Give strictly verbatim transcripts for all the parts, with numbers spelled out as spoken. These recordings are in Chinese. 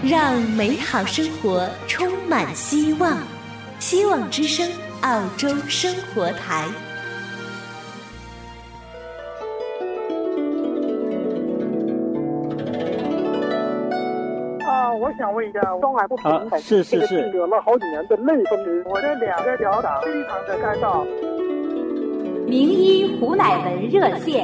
让美好生活充满希望。希望之声澳洲生活台。 啊，我想问一下，双耳不平衡， 啊、是是是， 得了好几年的类风湿，我的两个脚掌非常的干燥。 名医胡乃文热线。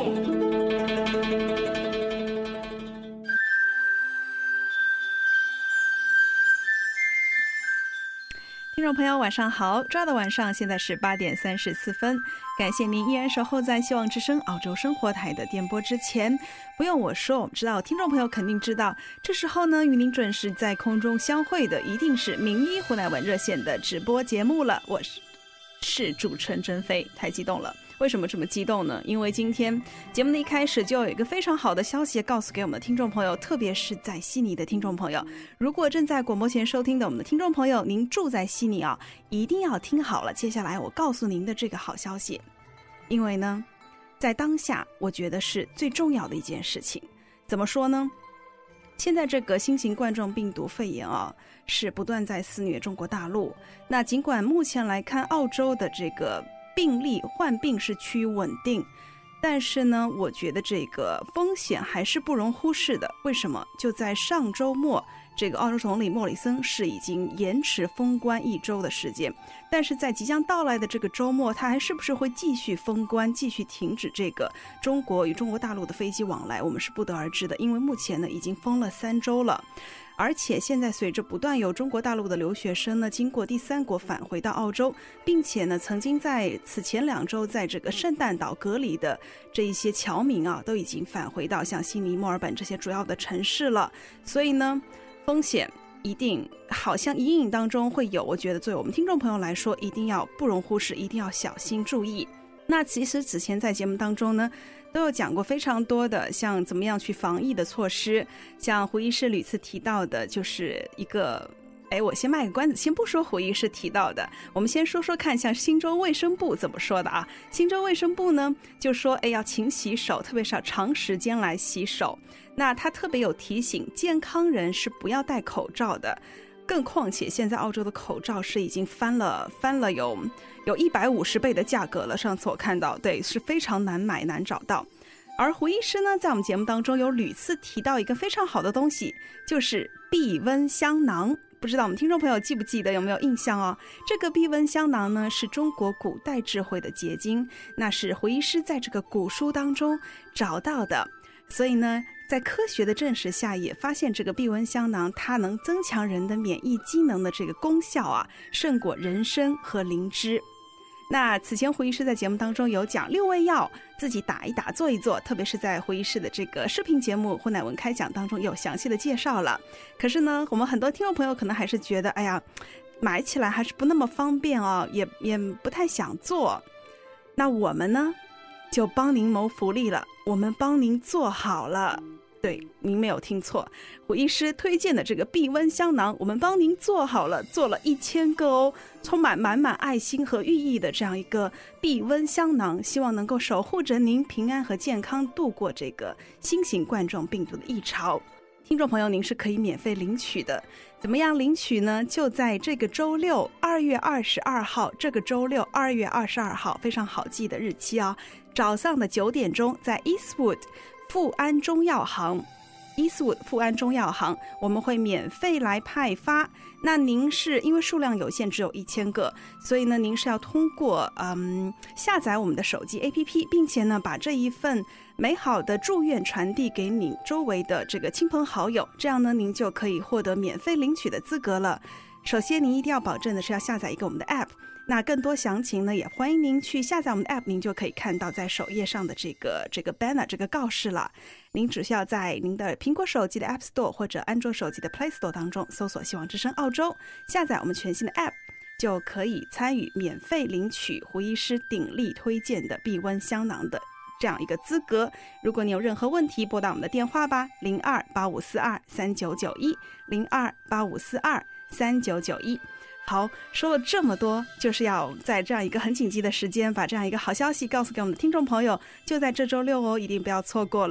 听众朋友晚上好，抓的晚上现在是八点三十四分，感谢您依然守候在希望之声澳洲生活台的电波之前。不用我说，我们知道听众朋友肯定知道，这时候呢与您准时在空中相会的一定是名医胡乃文热线的直播节目了。我是是主持人珍妃，太激动了。为什么这么激动呢？因为今天节目的一开始就有一个非常好的消息告诉给我们的听众朋友，特别是在悉尼的听众朋友，如果正在广播前收听的我们的听众朋友，您住在悉尼啊，一定要听好了接下来我告诉您的这个好消息。因为呢在当下我觉得是最重要的一件事情。怎么说呢？现在这个新型冠状病毒肺炎啊，是不断在肆虐中国大陆。那尽管目前来看澳洲的这个病例患病是趋于稳定，但是呢我觉得这个风险还是不容忽视的。为什么？就在上周末，这个澳洲总理莫里森是已经延迟封关一周的时间，但是在即将到来的这个周末，他还是不是会继续封关，继续停止这个中国与中国大陆的飞机往来，我们是不得而知的。因为目前呢已经封了三周了，而且现在随着不断有中国大陆的留学生呢经过第三国返回到澳洲，并且呢曾经在此前两周在这个圣诞岛隔离的这一些侨民啊，都已经返回到像悉尼、墨尔本这些主要的城市了。所以呢风险一定好像隐隐当中会有，我觉得作为我们听众朋友来说一定要不容忽视，一定要小心注意。那其实之前在节目当中呢都有讲过非常多的像怎么样去防疫的措施，像胡医师屡次提到的就是一个哎，我先卖个关子，先不说胡医师提到的，我们先说说看像新州卫生部怎么说的啊。新州卫生部呢就说哎，要勤洗手，特别是要长时间来洗手。那他特别有提醒健康人是不要戴口罩的，更况且现在澳洲的口罩是已经翻了翻了有有一百五十倍的价格了，上次我看到，对，是非常难买难找到。而胡医师呢在我们节目当中有屡次提到一个非常好的东西，就是避瘟香囊。不知道我们听众朋友记不记得，有没有印象哦？这个避瘟香囊呢是中国古代智慧的结晶，那是胡医师在这个古书当中找到的。所以呢在科学的证实下，也发现这个避瘟香囊它能增强人的免疫机能的这个功效啊，胜过人参和灵芝。那此前胡医师在节目当中有讲六味药自己打一打做一做，特别是在胡医师的这个视频节目胡乃文开讲当中有详细的介绍了。可是呢我们很多听众朋友可能还是觉得哎呀买起来还是不那么方便哦，也也不太想做。那我们呢就帮您谋福利了，我们帮您做好了。对，您没有听错，胡医师推荐的这个避瘟香囊我们帮您做好了，做了一千个哦，充满满满爱心和寓意的这样一个避瘟香囊，希望能够守护着您平安和健康度过这个新型冠状病毒的疫潮。听众朋友您是可以免费领取的。怎么样领取呢？就在这个周六二月二十二号，这个周六二月二十二号非常好记的日期啊，早上的九点钟在 Eastwood 富安中药行Eastwood 富安中药行我们会免费来派发。那您是因为数量有限，只有一千个，所以呢您是要通过嗯下载我们的手机 A P P， 并且呢把这一份美好的祝愿传递给你周围的这个亲朋好友，这样呢您就可以获得免费领取的资格了。首先您一定要保证的是要下载一个我们的 App， 那更多详情呢也欢迎您去下载我们的 App， 您就可以看到在首页上的这个这个 banner 这个告示了。您只需要在您的苹果手机的 App Store 或者安卓手机的 Play Store 当中搜索希望之声澳洲，下载我们全新的 App， 就可以参与免费领取胡医师鼎力推荐的避瘟香囊的这样一个资格。如果你有任何问题，拨打我们的电话吧，零二八五四二三九九一，零二八五四二三九九一。好，说了这么多，就是要在这样一个很紧急的时间把这样一个好消息告诉给我们的听众朋友，就在这周六哦，一定不要错过了。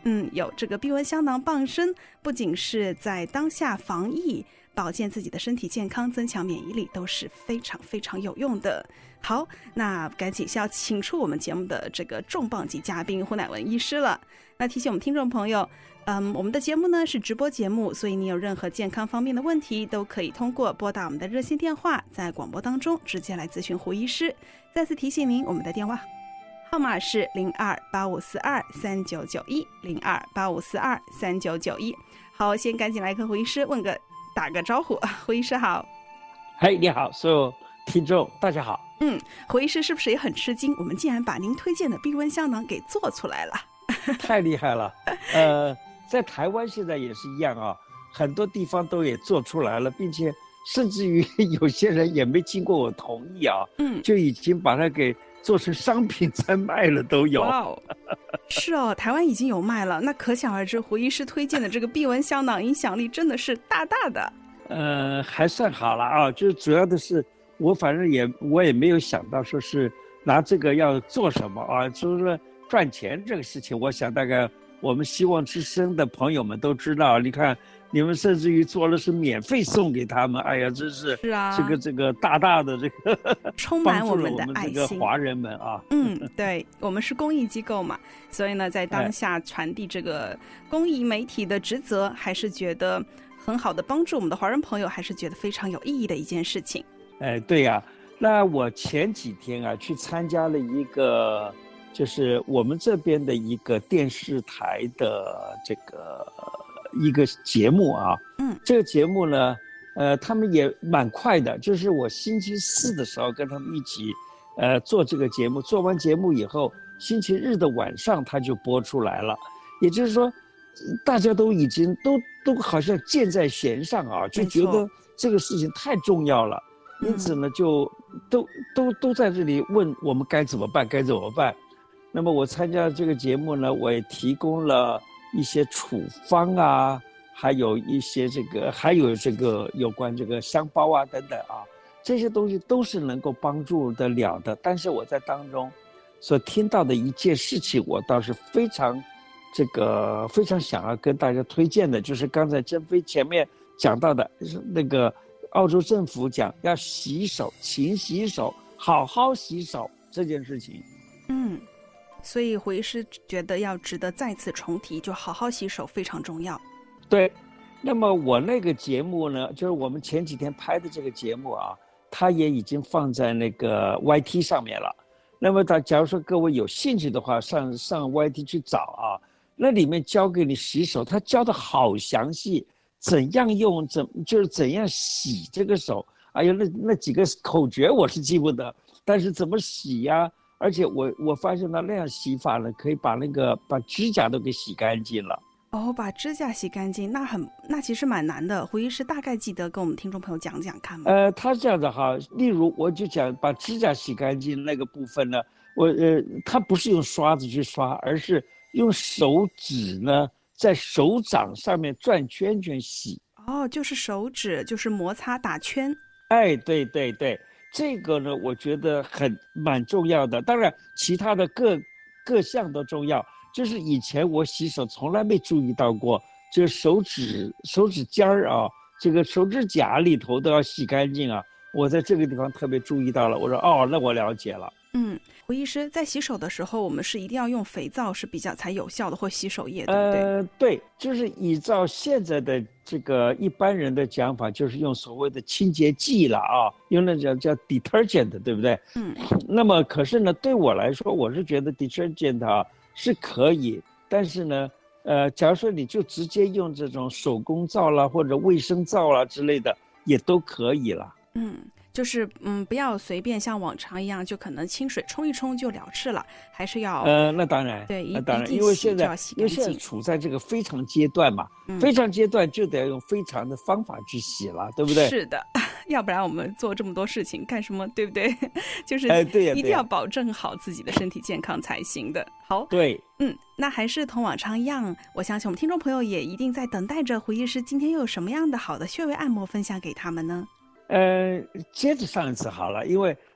嗯，有这个避蚊香囊傍身，不仅是在当下防疫保健自己的身体健康，增强免疫力都是非常非常有用的。好，那赶紧是要请出我们节目的这个重磅级嘉宾胡乃文医师了。那提醒我们听众朋友，嗯，我们的节目呢是直播节目，所以你有任何健康方面的问题，都可以通过拨打我们的热线电话，在广播当中直接来咨询胡医师。再次提醒您，我们的电话号码是零二八五四二三九九一零二八五四二三九九一。好，先赶紧来跟胡医师问个打个招呼。胡医师好。 嗨，你好，所有听众大家好。 嗯，胡医师是不是也很吃惊？我们竟然把您推荐的避蚊香囊给做出来了。 太厉害了。呃，在台湾现在也是一样啊，很多地方都也做出来了，并且甚至于有些人也没经过我同意啊，嗯，就已经把它给做成商品在卖了都有。 哇哦，是哦，台湾已经有卖了，那可想而知胡医师推荐的这个避蚊香囊影响力真的是大大的。 呃，还算好了啊，就是主要的是我反正也我也没有想到说是拿这个要做什么啊，就是说赚钱这个事情，我想大概我们希望之声的朋友们都知道，你看你们甚至于做了是免费送给他们，哎呀，真是是啊， 这个这个大大的这个充满我们的爱心， 帮助了我们这个华人们啊。 嗯，对，我们是公益机构嘛，所以呢，在当下传递这个公益媒体的职责，还是觉得很好的帮助我们的华人朋友，还是觉得非常有意义的一件事情。 哎，对呀、啊，那我前几天啊去参加了一个，就是我们这边的一个电视台的这个一个节目啊。嗯，这个节目呢，呃，他们也蛮快的，就是我星期四的时候跟他们一起，呃，做这个节目，做完节目以后，星期日的晚上他就播出来了，也就是说，大家都已经都都好像箭在弦上啊，就觉得这个事情太重要了。因此呢，就都都都在这里问我们该怎么办，该怎么办。那么我参加这个节目呢，我也提供了一些处方啊，还有一些这个，还有这个有关这个香包啊等等啊，这些东西都是能够帮助得了的。但是我在当中所听到的一件事情，我倒是非常这个非常想要跟大家推荐的，就是刚才珍飞前面讲到的那个。澳洲政府讲要洗手，勤洗手，好好洗手这件事情。 嗯，所以胡医师觉得要值得再次重提，就好好洗手非常重要。 对，那么我那个节目呢，就是我们前几天拍的这个节目啊，它也已经放在那个 Y T 上面了。那么他假如说各位有兴趣的话，上上 Y T 去找啊，那里面教给你洗手，他教的好详细。怎样用怎就是怎样洗这个手，哎呀，那那几个口诀我是记不得，但是怎么洗呀、啊？而且我我发现到那样洗法呢，可以把那个把指甲都给洗干净了。 哦，把指甲洗干净，那很那其实蛮难的。胡医师大概记得跟我们听众朋友讲讲看吗？ 呃，他这样子哈，例如我就讲把指甲洗干净那个部分呢，我呃，他不是用刷子去刷，而是用手指呢。在手掌上面转圈圈洗。 哦，就是手指就是摩擦打圈。 哎，对对对，这个呢我觉得很蛮重要的，当然其他的各各项都重要，就是以前我洗手从来没注意到过，就是手指手指尖儿啊，这个手指甲里头都要洗干净啊，我在这个地方特别注意到了，我说哦，那我了解了。 嗯，胡医师在洗手的时候，我们是一定要用肥皂是比较才有效的，或洗手液，对不对？ 呃，对，就是依照现在的这个一般人的讲法，就是用所谓的清洁剂了啊，用那叫叫 detergent， 对不对？嗯。那么可是呢，对我来说，我是觉得 detergent 啊是可以，但是呢，呃，假如说你就直接用这种手工皂啦或者卫生皂啦之类的，也都可以了。 嗯。就是嗯，不要随便像往常一样，就可能清水冲一冲就了事了，还是要呃，那当然， 对， 那当然，因为现在因为现在处在这个非常阶段嘛，嗯、非常阶段就得用非常的方法去洗了，对不对？ 是的，要不然我们做这么多事情干什么，对不对？就是哎，对呀， 一定要保证好自己的身体健康才行的。好， 对， 嗯，那还是同往常一样，我相信我们听众朋友也一定在等待着胡医师今天又有什么样的好的穴位按摩分享给他们呢？ 呃，接着上一次好了，因为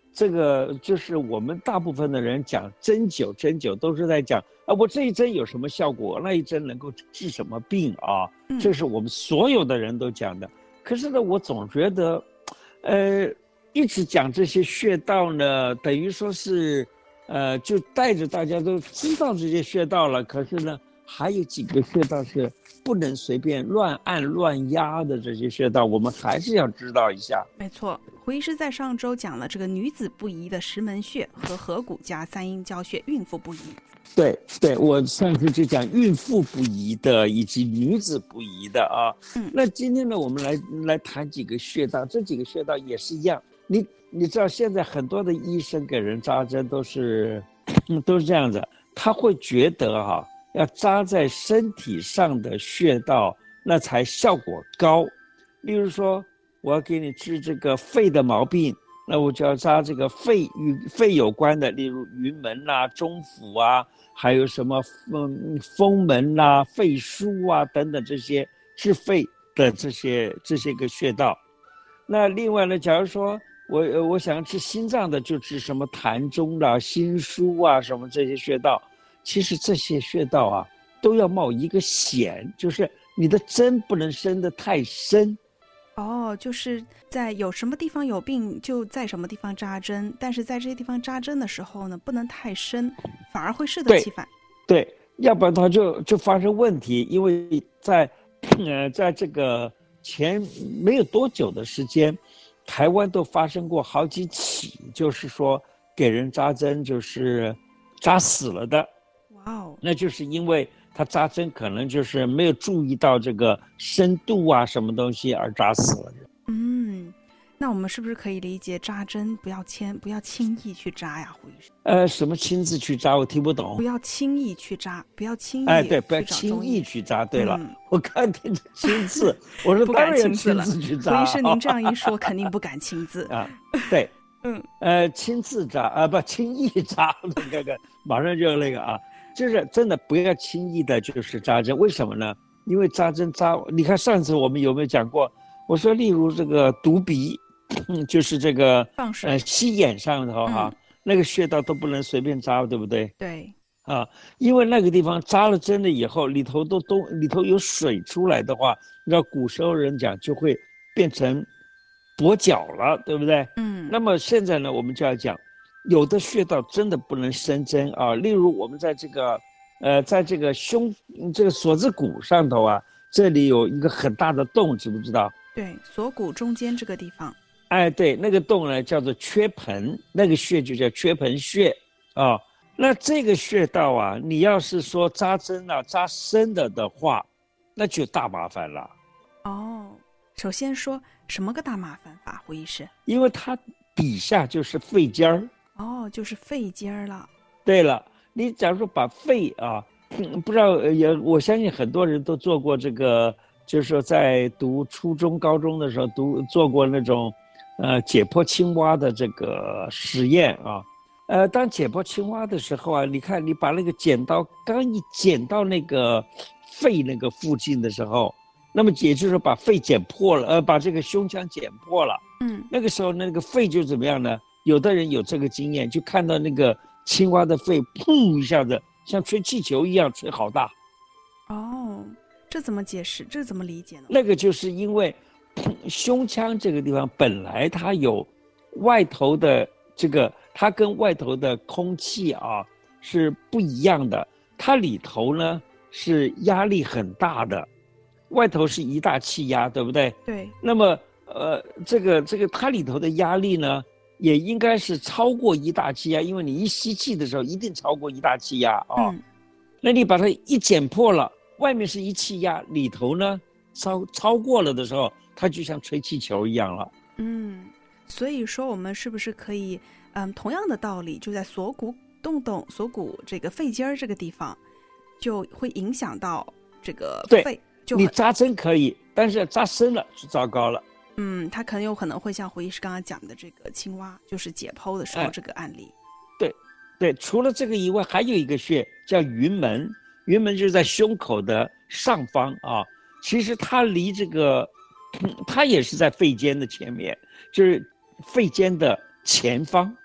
这个就是我们大部分的人讲针灸，针灸都是在讲啊，我这一针有什么效果，那一针能够治什么病啊？这是我们所有的人都讲的。可是呢，我总觉得，呃，一直讲这些穴道呢，等于说是，呃，就带着大家都知道这些穴道了。可是呢，还有几个穴道是不能随便乱按乱压的，这些穴道我们还是要知道一下。 没错，胡医师在上周讲了这个女子不宜的石门穴和合谷加三阴交穴，孕妇不宜。 对对，我上次就讲孕妇不宜的以及女子不宜的啊。嗯，那今天呢，我们来来谈几个穴道，这几个穴道也是一样。你你知道现在很多的医生给人扎针都是，嗯，都是这样子，他会觉得哈、啊，要扎在身体上的穴道，那才效果高。例如说，我要给你治这个肺的毛病。那我就要扎这个肺与肺有关的，例如云门啊、中府啊，还有什么风风门啊、肺腧啊等等这些治肺的这些这些个穴道。那另外呢，假如说我我想治心脏的，就治什么膻中啊、心腧啊什么这些穴道。其实这些穴道啊，都要冒一个险，就是你的针不能伸得太深。 哦，就是在有什么地方有病就在什么地方扎针，但是在这些地方扎针的时候呢，不能太深，反而会适得其反。 对，对，要不然它就就发生问题。因为在呃在这个前没有多久的时间，台湾都发生过好几起，就是说给人扎针就是扎死了的。 哇哦， 那就是因为他扎针可能就是没有注意到这个深度啊，什么东西而扎死了。 嗯，那我们是不是可以理解扎针不要轻不要轻易去扎呀，胡医生？ 呃，什么亲自去扎？我听不懂。 不要轻易去扎，不要轻易。 哎，对，不要轻易去扎。对了，嗯、我刚听着亲自，我说不敢亲自了。 去扎。 胡医生，您这样一说，肯定不敢亲自啊。对， 嗯， 呃，亲自扎啊，不轻易扎，那个马上就那个啊。就是真的不要轻易的，就是扎针。为什么呢？因为扎针扎，你看上次我们有没有讲过？我说，例如这个堵鼻，嗯，就是这个放水， 呃，吸眼上头哈、啊嗯，那个穴道都不能随便扎，对不对？ 对。 啊，因为那个地方扎了针了以后，里头都都里头有水出来的话，你知道古时候人讲就会变成跛脚了，对不对？嗯。那么现在呢，我们就要讲。有的穴道真的不能伸针啊，例如我们在这个，呃，在这个胸这个锁子骨上头啊，这里有一个很大的洞，知不知道？ 对，锁骨中间这个地方。 哎，对，那个洞呢叫做缺盆，那个穴就叫缺盆穴啊。那这个穴道啊，你要是说扎针啊扎深的的话，那就大麻烦了。 哦，首先说什么个大麻烦法，胡医师？ 因为它底下就是肺尖儿。 哦，就是肺尖儿了。 对了，你假如说把肺啊，不知道也，我相信很多人都做过这个，就是说在读初中、高中的时候读做过那种，呃，解剖青蛙的这个实验啊。呃，当解剖青蛙的时候啊，你看你把那个剪刀刚一剪到那个肺那个附近的时候，那么也就是说把肺剪破了，呃，把这个胸腔剪破了。嗯，那个时候那个肺就怎么样呢？有的人有这个经验，就看到那个青蛙的肺，砰一下子，像吹气球一样吹好大。 哦，这怎么解释？这怎么理解呢？ 那个就是因为胸腔这个地方本来它有外头的这个，它跟外头的空气啊是不一样的，它里头呢是压力很大的，外头是一大气压，对不对？ 对。那么呃，这个这个它里头的压力呢？也应该是超过一大气压，因为你一吸气的时候一定超过一大气压啊、哦嗯。那你把它一剪破了，外面是一气压，里头呢超超过了的时候，它就像吹气球一样了。 嗯，所以说我们是不是可以，嗯，同样的道理，就在锁骨洞洞、锁骨这个肺尖儿这个地方，就会影响到这个肺。就你扎针可以，但是扎深了就糟糕了。 嗯，他很有可能会像胡医师刚刚讲的这个青蛙，就是解剖的时候这个案例。 哎、对，对，除了这个以外，还有一个穴叫云门，云门就是在胸口的上方啊。其实它离这个，它也是在肺尖的前面，就是肺尖的前方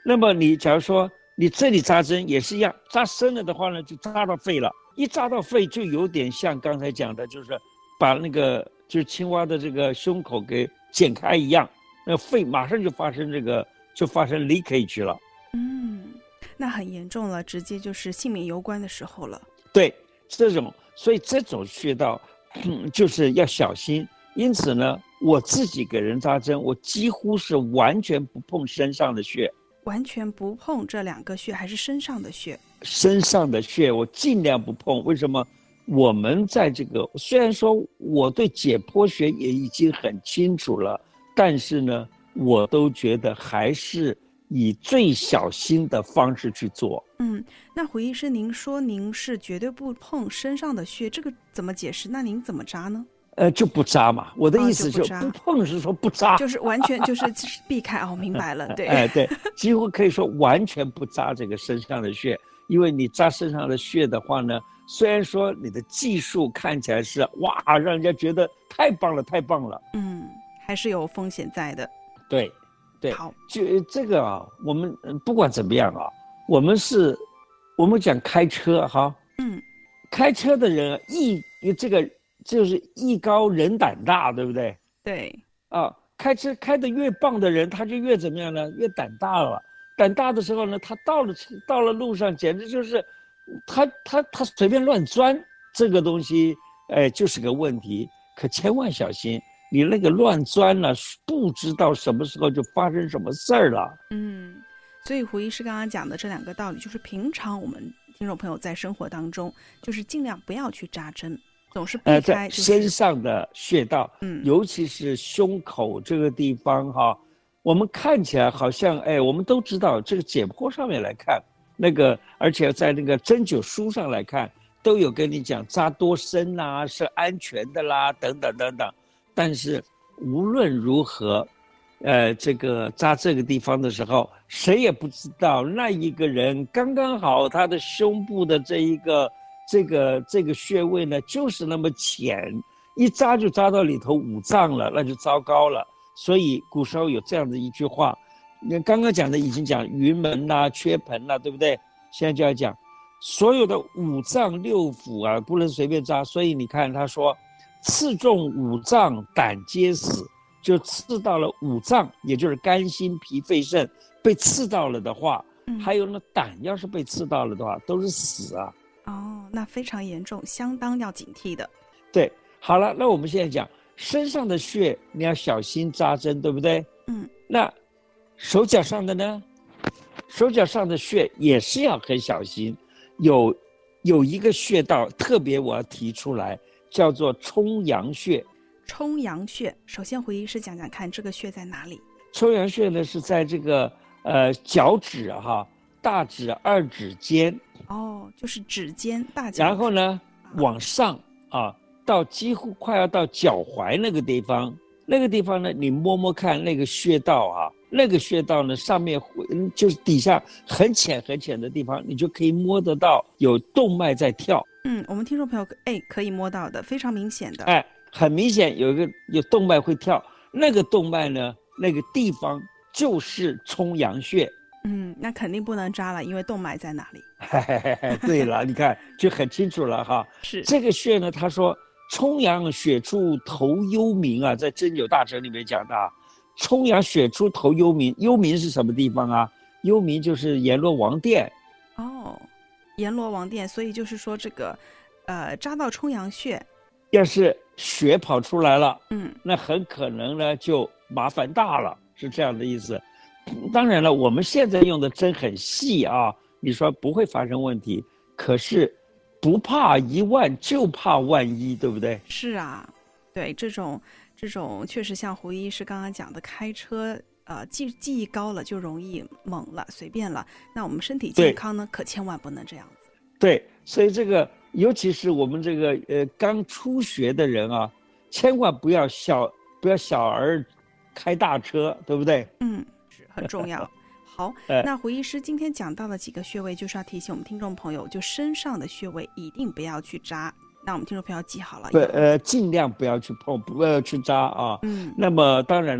那么你假如说你这里扎针也是一样，扎深了的话呢，就扎到肺了。一扎到肺，就有点像刚才讲的，就是把那个就是青蛙的这个胸口给剪开一样，那肺马上就发生这个就发生 leakage 了。 嗯，那很严重了，直接就是性命攸关的时候了。 对，这种所以这种穴道，嗯，就是要小心。因此呢，我自己给人扎针，我几乎是完全不碰身上的穴。 完全不碰这两个穴，还是身上的穴？ 身上的穴我尽量不碰。为什么？我们在这个虽然说我对解剖学也已经很清楚了，但是呢，我都觉得还是以最小心的方式去做。 嗯，那胡医师，您说您是绝对不碰身上的穴，这个怎么解释？那您怎么扎呢？ 呃，就不扎嘛。我的意思就不碰是说不扎， 就是完全就是避开。哦，明白了，对， 哎，对，几乎可以说完全不扎这个身上的穴，因为你扎身上的穴的话呢，虽然说你的技术看起来是哇，让人家觉得太棒了，太棒了， 嗯，还是有风险在的。 对，对， 好， 就这个啊，我们不管怎么样啊，我们是，我们讲开车哈， 嗯， 开车的人艺这个。就是艺高人胆大，对不对？ 对啊，开车开得越棒的人，他就越怎么样呢？越胆大了。胆大的时候呢，他到了到了路上，简直就是他他他随便乱钻，这个东西，哎，就是个问题。可千万小心，你那个乱钻了，不知道什么时候就发生什么事儿了。 嗯，所以胡医师刚刚讲的这两个道理，就是平常我们听众朋友在生活当中，就是尽量不要去扎针。总是避开、就是呃、 在身上的穴道， 嗯， 尤其是胸口这个地方哈，我们看起来好像哎，我们都知道这个解剖上面来看，那个而且在那个针灸书上来看，都有跟你讲扎多深啦，是安全的啦，等等等等。但是无论如何，呃，这个扎这个地方的时候，谁也不知道那一个人刚刚好他的胸部的这一个。这个这个穴位呢，就是那么浅，一扎就扎到里头五脏了，那就糟糕了。所以古时候有这样的一句话，你刚刚讲的已经讲云门啦、缺盆啦，对不对？现在就要讲所有的五脏六腑啊，不能随便扎。所以你看他说，刺中五脏，胆皆死，就刺到了五脏，也就是肝、心、脾、肺、肾，被刺到了的话， 嗯、 还有呢，胆要是被刺到了的话，都是死啊。 哦，那非常严重，相当要警惕的。 对，好了，那我们现在讲身上的穴，你要小心扎针，对不对？ 嗯。 那手脚上的呢？手脚上的穴也是要很小心。有有一个穴道特别我要提出来，叫做冲阳穴。 冲阳穴，首先胡医师讲讲看，这个穴在哪里？ 冲阳穴呢是在这个呃脚趾哈，大指二指间。 哦，就是指尖大脚趾， 然后呢，往上啊，到几乎快要到脚踝那个地方，那个地方呢，你摸摸看那个穴道啊，那个穴道呢，上面就是底下很浅很浅的地方，你就可以摸得到有动脉在跳。 嗯，我们听众朋友哎可以摸到的，非常明显的。 哎，很明显有一个有动脉会跳，那个动脉呢，那个地方就是冲阳穴。 嗯，那肯定不能扎了，因为动脉在哪里？ 对了，你看就很清楚了哈。 是这个穴呢，他说冲阳血出头幽冥啊，在针灸大成里面讲的，冲阳血出头幽冥，幽冥是什么地方啊？幽冥就是阎罗王殿。 哦，阎罗王殿，所以就是说这个，呃，扎到冲阳穴， 要是血跑出来了， 嗯， 那很可能呢就麻烦大了，是这样的意思。当然了，我们现在用的针很细啊，你说不会发生问题，可是不怕一万就怕万一，对不对？ 是啊，对，这种这种确实像胡医师刚刚讲的，开车呃记记忆高了就容易猛了，随便了。那我们身体健康呢，可千万不能这样子。 对，所以这个尤其是我们这个呃刚初学的人啊，千万不要小不要小儿开大车，对不对？ 嗯。很重要。好，那胡医师今天讲到了几个穴位，就是要提醒我们听众朋友，就身上的穴位一定不要去扎。那我们听众朋友记好了， 不呃，尽量不要去碰，不要去扎啊。 嗯。 那么当然了，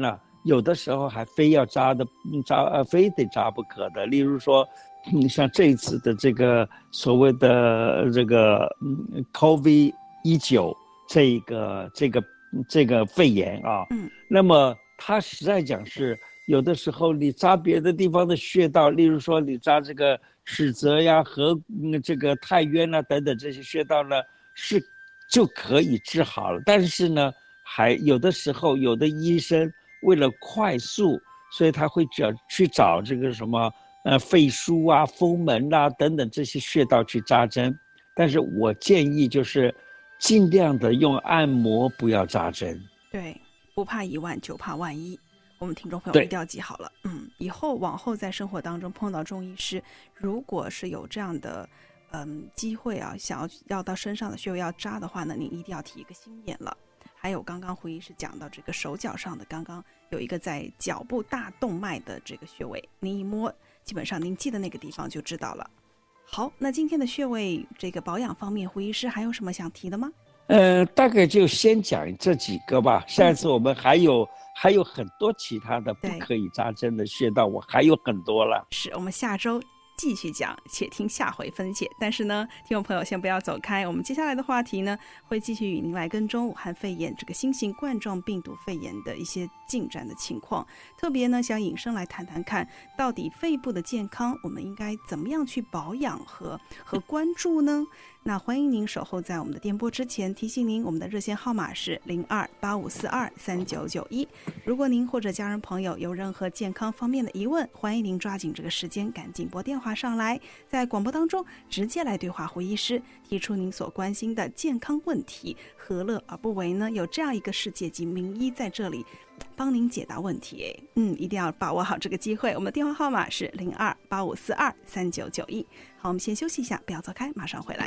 有的时候还非要扎的扎呃非得扎不可的。例如说，嗯，像这一次的这个所谓的这个嗯 COVID 十九 这个这个这个肺炎啊， 嗯， 那么它实在讲是有的时候你扎别的地方的穴道，例如说你扎这个史泽呀和嗯这个太渊啊等等这些穴道呢，是就可以治好了。但是呢，还有的时候有的医生为了快速，所以他会找去找这个什么呃肺腧啊、风门啊等等这些穴道去扎针。但是我建议就是尽量的用按摩，不要扎针。 对，不怕一万就怕万一。我们听众朋友一定要记好了，嗯，以后往后在生活当中碰到中医师，如果是有这样的嗯机会啊，想要要到身上的穴位要扎的话呢，您一定要提一个心眼了。还有刚刚胡医师讲到这个手脚上的，刚刚有一个在脚部大动脉的这个穴位，您一摸，基本上您记得那个地方就知道了。好，那今天的穴位这个保养方面，胡医师还有什么想提的吗？ 呃，大概就先讲这几个吧。下一次我们还有、嗯、还有很多其他的不可以扎针的穴道，我还有很多了。 是我们下周继续讲，且听下回分解。但是呢，听众朋友先不要走开，我们接下来的话题呢，会继续与您来跟踪武汉肺炎这个新型冠状病毒肺炎的一些进展的情况。特别呢，想引申来谈谈看，到底肺部的健康，我们应该怎么样去保养和和关注呢？那欢迎您守候在我们的电波之前，提醒您我们的热线号码是零二八五四二三九九一。如果您或者家人朋友有任何健康方面的疑问，欢迎您抓紧这个时间赶紧拨电话上来，在广播当中直接来对话胡医师，提出您所关心的健康问题，何乐而不为呢？有这样一个世界级名医在这里帮您解答问题，嗯，一定要把握好这个机会。我们的电话号码是零二八五四二三九九一。好，我们先休息一下，不要走开，马上回来。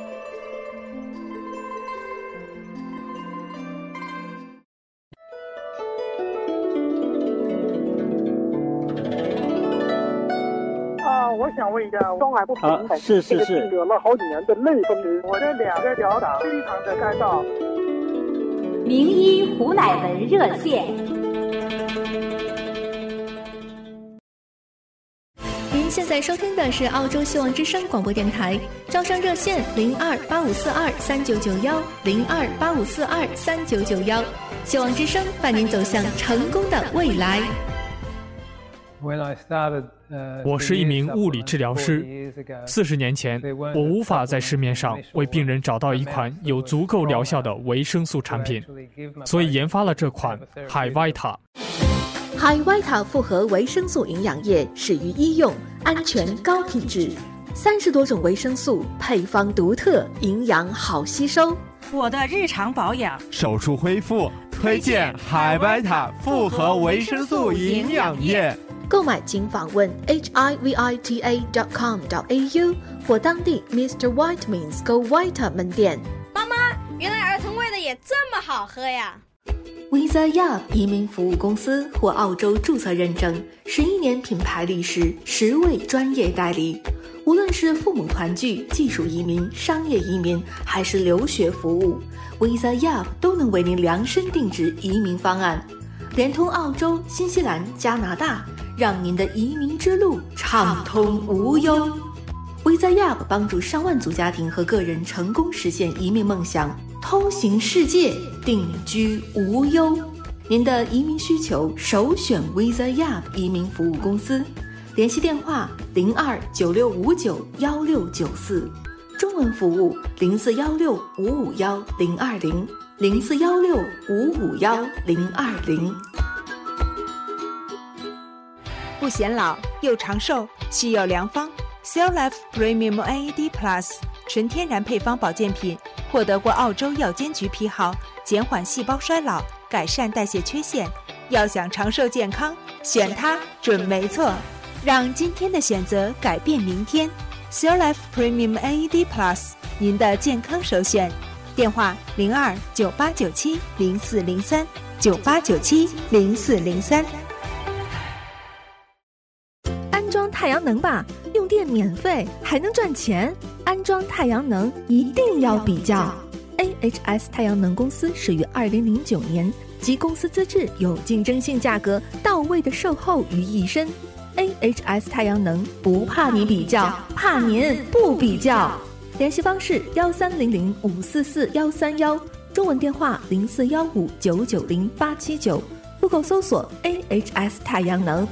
啊，我想问一下，中海不平衡， 是是是， 得了好几年的类风湿，我的两个脚掌非常的干燥。 名医胡乃文热线。您现在收听的是澳洲希望之声广播电台，招商热线零二八五四二三九九幺零二八五四二三九九幺，希望之声伴您走向成功的未来。 我是一名物理治疗师。四十年前，我无法在市面上为病人找到一款有足够疗效的维生素产品，所以研发了这款海维塔。 海维塔复合维生素营养液适于医用，安全高品质，三十多种维生素，配方独特，营养好吸收。 我的日常保养、 手术恢复，推荐海维塔复合维生素营养液。 购买请访问 h i v i t a dot com dot a u 或当地 Mister Whiteman's Go Vita 门店。 妈妈，原来儿童味的也这么好喝呀 ！Visa Yup 移民服务公司获澳洲注册认证，十一年品牌历史，十位专业代理。无论是父母团聚、技术移民、商业移民，还是留学服务 ，Visa Yup 都能为您量身定制移民方案，连通澳洲、新西兰、加拿大，让您的移民之路畅通无忧。Visa Yup 帮助上万组家庭和个人成功实现移民梦想，通行世界，定居无忧。您的移民需求首选 Visa Yup 移民服务公司，联系电话零二九六五九幺六九四，中文服务零四幺六五五幺零二零零四幺六五五幺零二零。 不显老又长寿，稀有良方 Cell Life Premium A E D Plus 纯天然配方保健品，获得过澳洲药监局批号，减缓细胞衰老，改善代谢缺陷。要想长寿健康，选它准没错。让今天的选择改变明天。Cell Life Premium A E D Plus， 您的健康首选。电话零二九八九七零四零三九八九七零四零三。 安装太阳能吧，用电免费，还能赚钱。安装太阳能一定要比较。A H S 太阳能公司始于二零零九年， 及公司资质有竞争性价格、到位的售后于一身。A H S 太阳能不怕你比较，怕您不比较。联系方式幺三零零五四四幺三幺，中文电话零四幺五九九零八七九。Google 搜索 A H S 太阳能。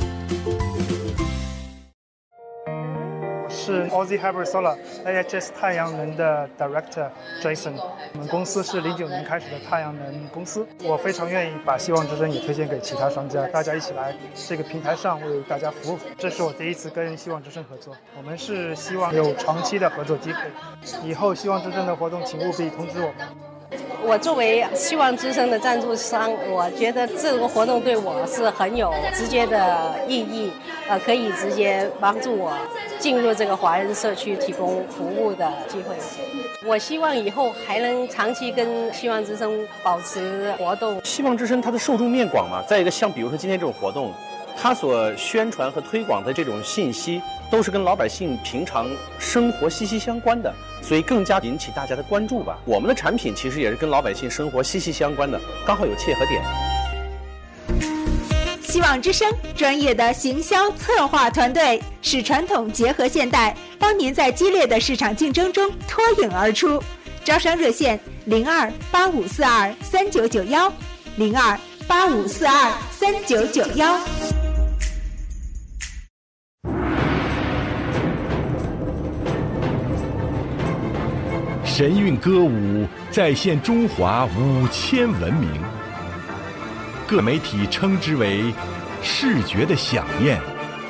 是 Aussie Hybrid Solar A H S 太阳能的 Director Jason。我们公司是零九年开始的太阳能公司，我非常愿意把希望之声也推荐给其他商家，大家一起来这个平台上为大家服务。这是我第一次跟希望之声合作，我们是希望有长期的合作机会，以后希望之声的活动请务必通知我们。 我作为希望之声的赞助商，我觉得这个活动对我是很有直接的意义，呃，可以直接帮助我进入这个华人社区提供服务的机会。我希望以后还能长期跟希望之声保持活动。 希望之声它的受众面广嘛，再一个像比如说今天这种活动，它所宣传和推广的这种信息都是跟老百姓平常生活息息相关的，所以更加引起大家的关注吧。我们的产品其实也是跟老百姓生活息息相关的，刚好有切合点。 希望之声专业的行销策划团队，使传统结合现代，帮您在激烈的市场竞争中脱颖而出。招商热线零二八五四二三九九幺，零二八五四二三九九幺。 神韵歌舞再现中华五千文明，各媒体称之为视觉的飨宴、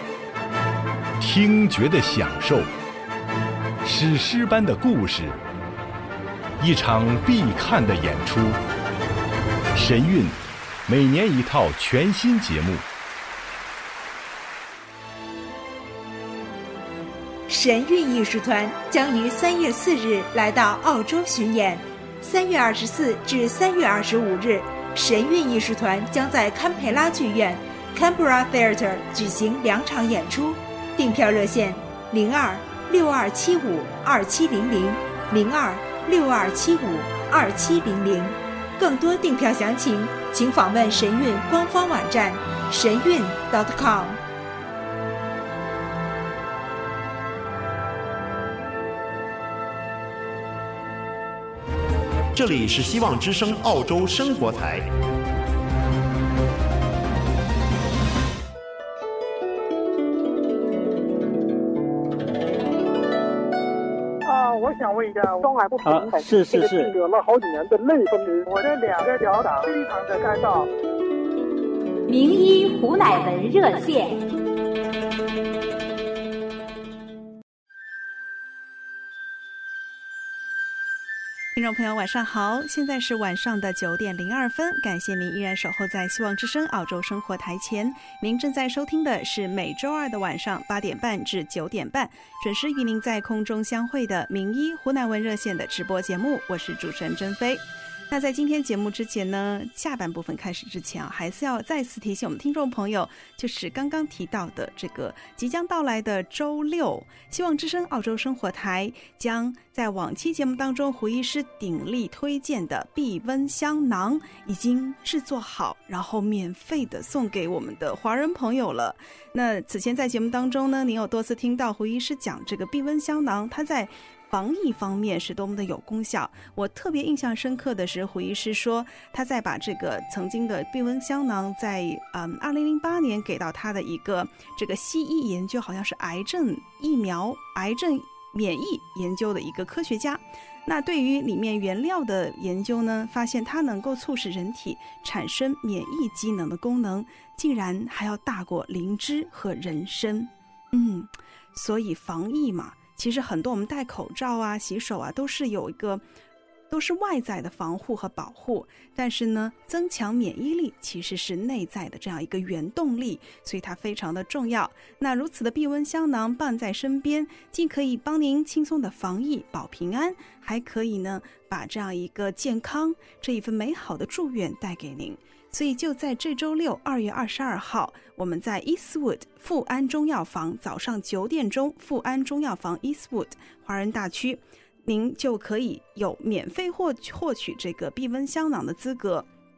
听觉的享受、史诗般的故事，一场必看的演出。神韵每年一套全新节目。 神韵艺术团将于三月四日来到澳洲巡演，三月二十四至三月二十五日，神韵艺术团将在堪培拉剧院 Canberra Theatre 举行两场演出。订票热线零二六二七五二七零零零二六二七五二七零零。更多订票详情，请访问神韵官方网站神韵 dot com。 这里是希望之声澳洲生活台。 啊，我想问一下，双耳不平衡， 啊、是是是， 得了好几年的类风湿，我的两个脚掌非常的干燥。 名医胡乃文热线。 听众朋友晚上好，现在是晚上的九点零二分，感谢您依然守候在希望之声澳洲生活台前。您正在收听的是每周二的晚上八点半至九点半准时与您在空中相会的名医胡乃文热线的直播节目，我是主持人珍飞。那在今天节目之前呢，下半部分开始之前啊，还是要再次提醒我们听众朋友，就是刚刚提到的这个即将到来的周六，希望之声澳洲生活台将在往期节目当中胡医师鼎力推荐的避瘟香囊已经制作好，然后免费的送给我们的华人朋友了。那此前在节目当中呢，您有多次听到胡医师讲这个避瘟香囊，它在防疫方面是多么的有功效。我特别印象深刻的是胡医师说，他在把这个曾经的避瘟香囊在嗯二零零八年给到他的一个这个西医研究，好像是癌症疫苗、癌症免疫研究的一个科学家。那对于里面原料的研究呢，发现它能够促使人体产生免疫机能的功能，竟然还要大过灵芝和人参。嗯，所以防疫嘛，其实很多我们戴口罩啊、洗手啊，都是有一个都是外在的防护和保护，但是呢，增强免疫力其实是内在的这样一个原动力，所以它非常的重要。那如此的避瘟香囊伴在身边，既可以帮您轻松的防疫保平安，还可以呢把这样一个健康这一份美好的祝愿带给您。所以就在这周六二月二十二号，我们在 Eastwood 富安中药房早上九点钟，富安中药房 Eastwood 华人大区，您就可以有免费获获取这个避瘟香囊的资格。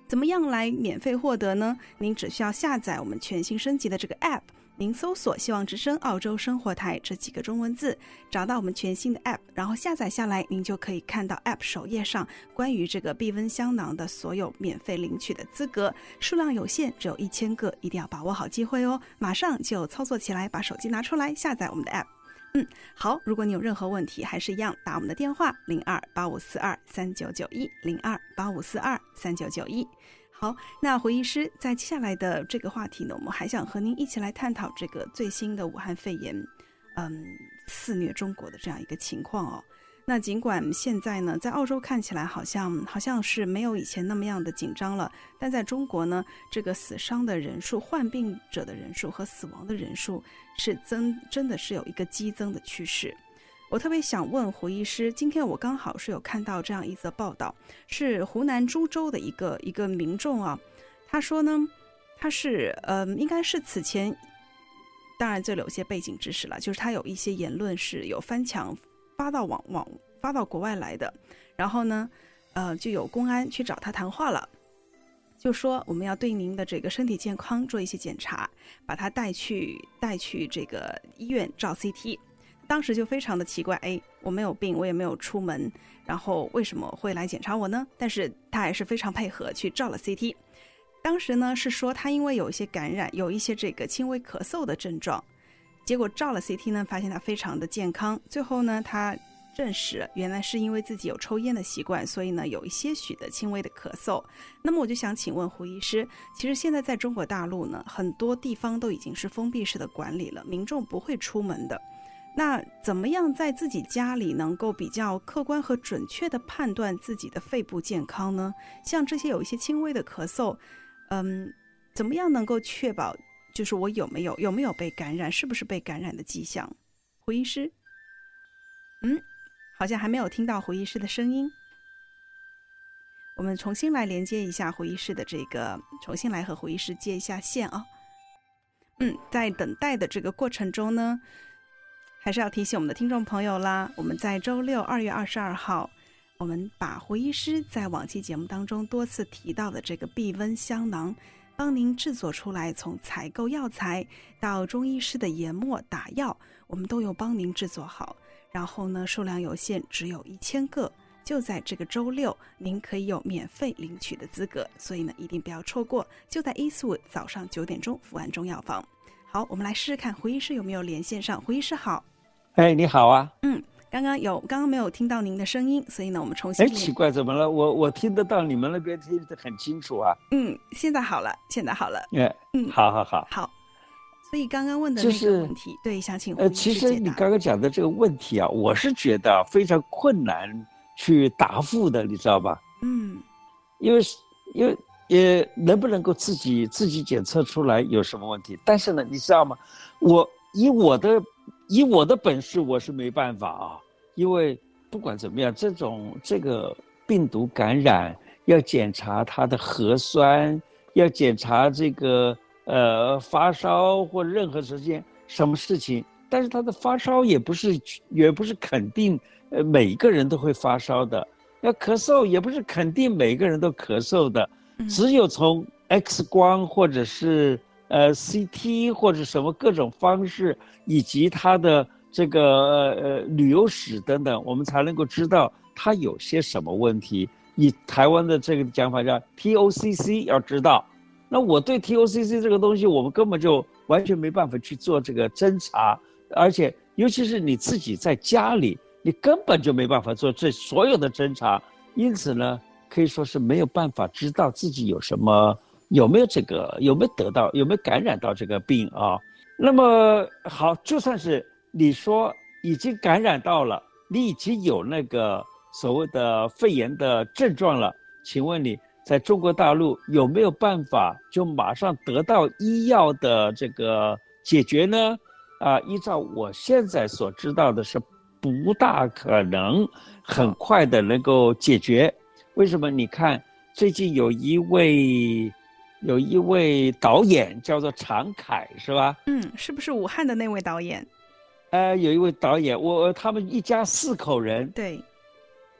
怎么样来免费获得呢？您只需要下载我们全新升级的这个 App， 您搜索希望之声澳洲生活台这几个中文字，找到我们全新的 App， 然后下载下来，您就可以看到 App 首页上关于这个避瘟香囊的所有免费领取的资格，数量有限，只有一千个，一定要把握好机会哦！马上就操作起来，把手机拿出来下载我们的 App。嗯，好，如果你有任何问题，还是一样打我们的电话零二八五四二三九九一零二八五四二三九九一。好，那胡医师在接下来的这个话题呢，我们还想和您一起来探讨这个最新的武汉肺炎，嗯，肆虐中国的这样一个情况哦。那尽管现在呢，在澳洲看起来好像好像是没有以前那么样的紧张了，但在中国呢，这个死伤的人数、患病者的人数和死亡的人数是增，真的是有一个激增的趋势。我特别想问胡医师，今天我刚好是有看到这样一则报道，是湖南株洲的一个一个民众啊，他说呢，他是呃，应该是此前，当然这里有些背景知识了，就是他有一些言论是有翻墙发到网网发到国外来的，然后呢，呃，就有公安去找他谈话了，就说我们要对您的这个身体健康做一些检查，把他带去带去这个医院照 C T。当时就非常的奇怪，哎，我没有病，我也没有出门，然后为什么会来检查我呢？但是他还是非常配合去照了 C T。当时呢是说他因为有一些感染，有一些这个轻微咳嗽的症状。结果照了 C T 呢，发现他非常的健康。最后呢，他证实原来是因为自己有抽烟的习惯，所以呢有一些许的轻微的咳嗽。那么我就想请问胡医师，其实现在在中国大陆呢，很多地方都已经是封闭式的管理了，民众不会出门的。那怎么样在自己家里能够比较客观和准确的判断自己的肺部健康呢？像这些有一些轻微的咳嗽，嗯，怎么样能够确保就是我有没有有没有被感染，是不是被感染的迹象？胡医师，嗯，好像还没有听到胡医师的声音。我们重新来连接一下胡医师的这个，重新来和胡医师接一下线啊。嗯，在等待的这个过程中呢，还是要提醒我们的听众朋友啦，我们在周六二月二十二号，我们把胡医师在往期节目当中多次提到的这个避瘟香囊帮您制作出来，从采购药材到中医师的研末打药，我们都有帮您制作好。然后呢，数量有限，只有一千个，就在这个周六，您可以有免费领取的资格，所以呢，一定不要错过。就在 Eastwood 早上九点钟，福安中药房。好，我们来试试看胡医师有没有连线上。胡医师好。 哎，你好啊。 嗯。刚刚有，刚刚没有听到您的声音，所以呢，我们重新。 哎，奇怪，怎么了？我我听得到，你们那边听得很清楚啊。 嗯，现在好了，现在好了。 哎，嗯，好好好。 好，所以刚刚问的那个问题，对，想请呃，其实你刚刚讲的这个问题啊，我是觉得非常困难去答复的，你知道吧？ 嗯， 因为因为也能不能够自己自己检测出来有什么问题？但是呢，你知道吗？我以我的以我的本事，我是没办法啊。因为不管怎么样，这种这个病毒感染要检查它的核酸，要检查这个呃发烧或任何时间什么事情，但是它的发烧也不是也不是肯定呃每一个人都会发烧的，要咳嗽也不是肯定每个人都咳嗽的，只有从 X 光或者是呃 C T 或者什么各种方式，以及它的这个呃旅游史等等，我们才能够知道它有些什么问题。以台湾的这个讲法叫 T O C C， 要知道。那我对 T O C C 这个东西，我们根本就完全没办法去做这个侦查，而且尤其是你自己在家里，你根本就没办法做这所有的侦查。因此呢，可以说是没有办法知道自己有什么，有没有这个，有没有得到，有没有感染到这个病啊。那么好，就算是你说已经感染到了，你已经有那个所谓的肺炎的症状了，请问你在中国大陆有没有办法就马上得到医药的这个解决呢？啊，依照我现在所知道的是不大可能很快的能够解决。为什么？你看最近有一位有一位导演叫做常凯，是吧？ 嗯，是不是武汉的那位导演？ 呃，有一位导演，我他们一家四口人， 对， 哎、呃，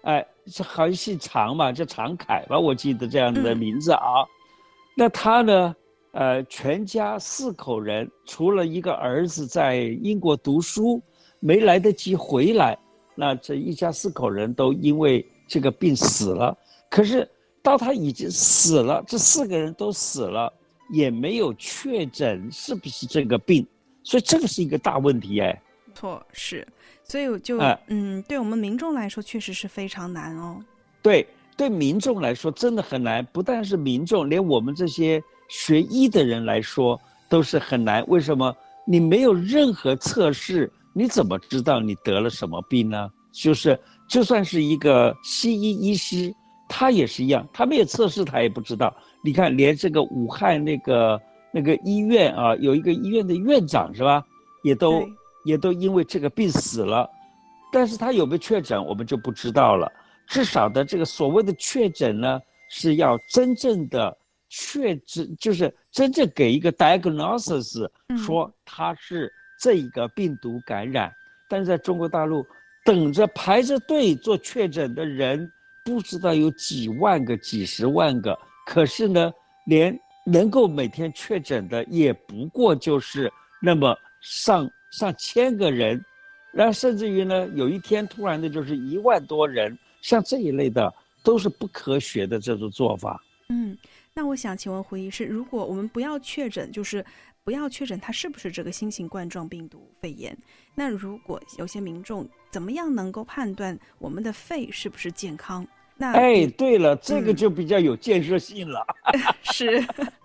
好像姓常嘛，叫常凯吧，我记得这样的名字啊。嗯、那他呢，呃，全家四口人，除了一个儿子在英国读书，没来得及回来，那这一家四口人都因为这个病死了。可是到他已经死了，这四个人都死了，也没有确诊是不是这个病，所以这个是一个大问题哎。 错，是，所以就、呃、嗯，对我们民众来说确实是非常难哦。 对，对民众来说真的很难，不但是民众，连我们这些学医的人来说都是很难。为什么？你没有任何测试，你怎么知道你得了什么病呢？就是就算是一个西医医师，他也是一样，他没有测试，他也不知道。你看，连这个武汉那个那个医院啊，有一个医院的院长是吧，也都也都因为这个病死了，但是他有没有确诊，我们就不知道了。至少的这个所谓的确诊呢，是要真正的确诊，就是真正给一个 diagnosis， 说他是这一个病毒感染。嗯、但是在中国大陆，等着排着队做确诊的人，不知道有几万个、几十万个。可是呢，连能够每天确诊的也不过就是那么上上千个人，然后甚至于呢，有一天突然的就是一万多人，像这一类的都是不科学的这种做法。 嗯，那我想请问胡医师，如果我们不要确诊，就是不要确诊它是不是这个新型冠状病毒肺炎，那如果有些民众怎么样能够判断我们的肺是不是健康？那哎，对了，这个就比较有建设性了。 嗯、是，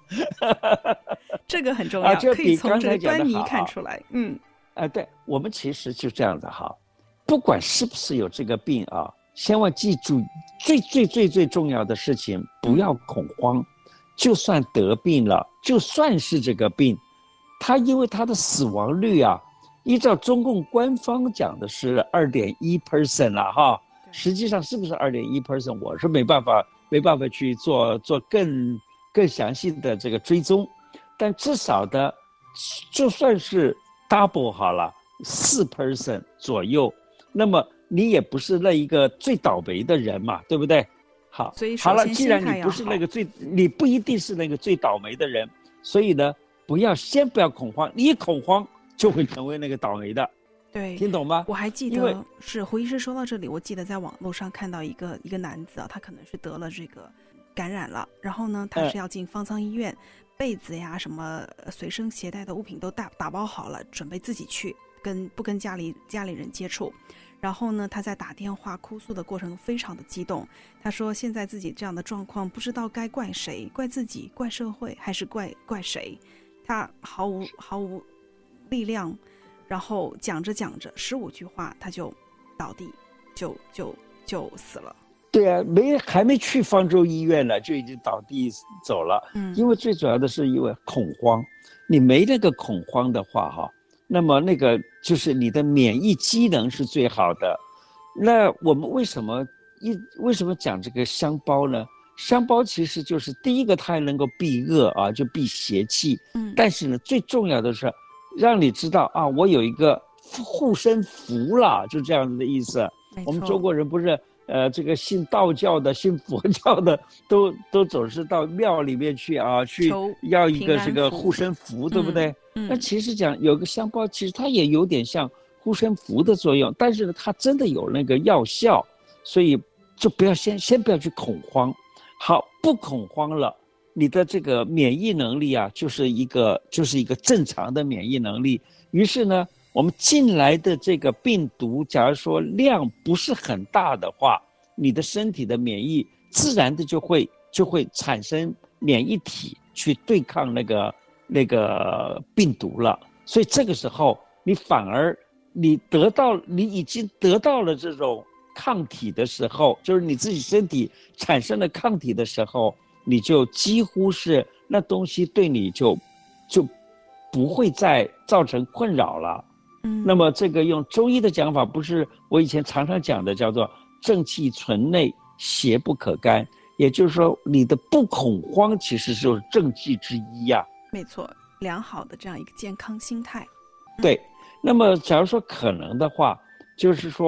这个很重要， 啊、 可以从这个端倪看出来。嗯， 啊、呃，对，我们其实就这样子哈，不管是不是有这个病啊，千万记住最最最最重要的事情，不要恐慌。就算得病了，就算是这个病，它因为它的死亡率啊，依照中共官方讲的是 二点一 percent 了哈。实际上是不是 二点一 percent， 我是没办法没办法去做做更更详细的这个追踪，但至少的就算是 double 好了 四 percent 左右，那么你也不是那一个最倒霉的人嘛，对不对？好，好了，既然你不是那个最，你不一定是那个最倒霉的人，所以呢，不要先不要恐慌，你一恐慌就会成为那个倒霉的。 对， 听懂吗？ 我还记得是胡医师说到这里，我记得在网络上看到一个一个男子啊，他可能是得了这个感染了，然后呢，他是要进方舱医院，嗯、被子呀什么随身携带的物品都打打包好了，准备自己去，跟不跟家里家里人接触。然后呢，他在打电话哭诉的过程中非常的激动，他说现在自己这样的状况，不知道该怪谁，怪自己，怪社会，还是怪怪谁？他毫无毫无力量。然后讲着讲着，十五句话他就倒地，就就就死了。 对啊，没还没去方舟医院呢，就已经倒地走了。嗯，因为最主要的是因为恐慌，你没那个恐慌的话，哈，那么那个就是你的免疫机能是最好的。那我们为什么一为什么讲这个香包呢？香包其实就是第一个，它还能够避恶啊，就避邪气。嗯，但是呢，最重要的是。让你知道啊，我有一个护身符了，就这样子的意思。我们中国人不是呃，这个信道教的、信佛教的，都都总是到庙里面去啊，去要一个这个护身符，对不对？嗯嗯、那其实讲有个香包，其实它也有点像护身符的作用，但是呢，它真的有那个药效，所以就不要先先不要去恐慌。好，不恐慌了。你的这个免疫能力啊，就是一个就是一个正常的免疫能力。于是呢，我们进来的这个病毒，假如说量不是很大的话，你的身体的免疫自然的就会就会产生免疫体去对抗那个那个病毒了。所以这个时候，你反而你得到你已经得到了这种抗体的时候，就是你自己身体产生了抗体的时候。你就几乎是那东西对你就就不会再造成困扰了。嗯，那么这个用中医的讲法，不是我以前常常讲的，叫做正气存内，邪不可干。也就是说，你的不恐慌其实就是正气之一呀、啊。 没错，良好的这样一个健康心态。 对，那么假如说可能的话，就是说